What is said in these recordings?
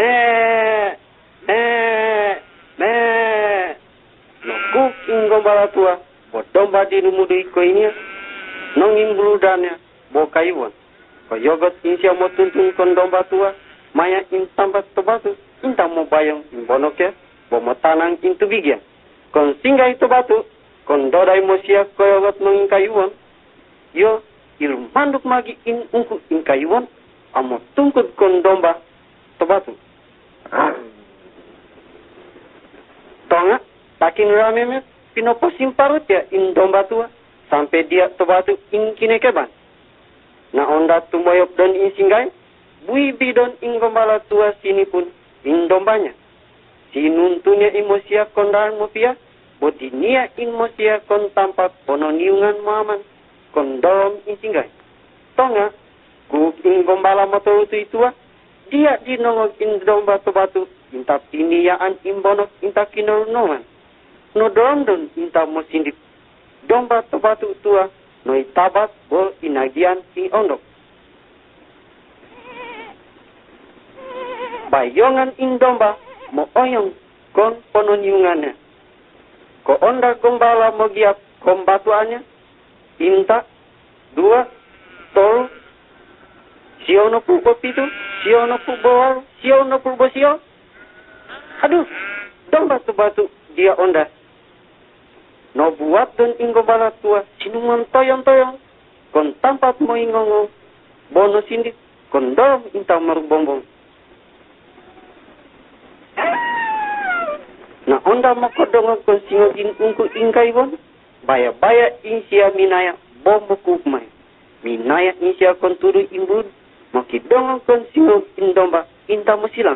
Nokuk ingombala tua, bo domba di numudu iko ini, nongin buludannya, bo kayuan. Ko yogot insia mo tuntun kon domba tua, maya in tambat tobatu, inta mo bayang in bonoke, bo mo tanang intu bigyan. Kon singa itu batu, kon dodai mo siya ko yogot nongin kayuan, yo manduk magi in ungku in kayuan, amo tungkut kon domba tobatu. Tonga, takin rameme, pinopo simparut ya in domba tua, sampai dia tobatu in kinekeban. Na onda tumoyok don in singgai, bui bidon in gombala tua sini pun in dombanya. Sinuntunya imosia kondaan mopia, botinia in mosia kon tampak pononiungan maman, kondom in singgai. Tonga, ku in gombala moto itua, dia dinongok in domba tobatu, inta piniyaan imbonok inta kinorunoman. No dondon inta mosindip. Domba tobatu tua, no itabat bo inagian in ondok. Bayongan in domba, mo oyong kon pononyungannya. Ko onda gombala mo giap kombatuannya, inta, dua, tol, siono purbo pitu, siono purbo waru, siono purbo sio. Aduh, domba batu dia onda. No buat don inggo bala tua, sinungan toyong-toyong. Kon tampat mo ingongo, bono sindik, kon dom inta marubombong. Na onda mo kodongo kon singogin ungku ingkaibon, baya-baya insia minaya bombo kukmay. Minaya insia kon turu imbud, makidongo kon singog indomba inta mo silang.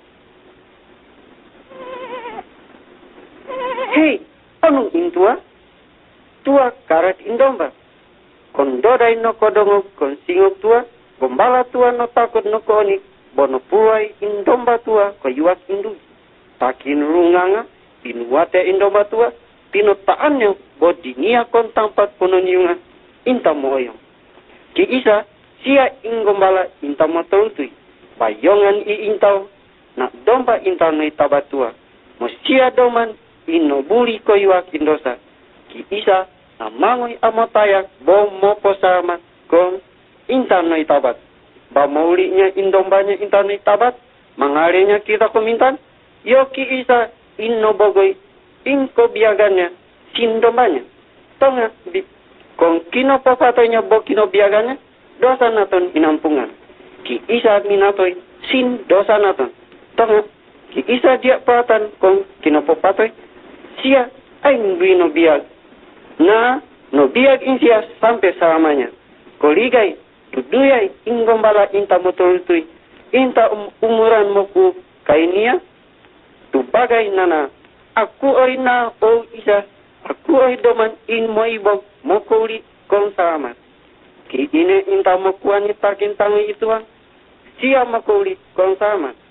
Hei, anong intua? Tua karat indomba. Kon dodai no kodongo kon singok tua, gombala tua no takot no konik, bono puai indomba tua ko yuak indu. Takin runganga, pinuwate indomba tua, pinotaannya bodinia kon tampat pononyunga, inta moyong. Ki isa, sia ingombala inta motolutui, bayongan i intau, nak domba inta no itabatua, mosia doman, inobuli ko yuak indosa. Ki isa na mangoy amotayak bom mopo sama kong intan no itabat. Ba maulinya indombanya intan no itabat. Mangarinya kita kumintan. Yo ki isa inobogoy inko biagannya sindombanya. Tonga di kong kino popatoynya bo kino biagannya dosa naton inampungan. Ki isa minatoy sin dosa naton. Tonga ki isa dia peratan kong kino popatoy sia aing no biag. Na no biag insia sampai selamanya. Koligay, duduyay ingombala inta motolutui. Inta umuran moku kainia. Tubagay nana. Aku oi na o isa. Aku oi doman in moibog mokuli kong salamat. Ki ine inta mokuan itakin tangi ituan. Sia mokuli kong salamat.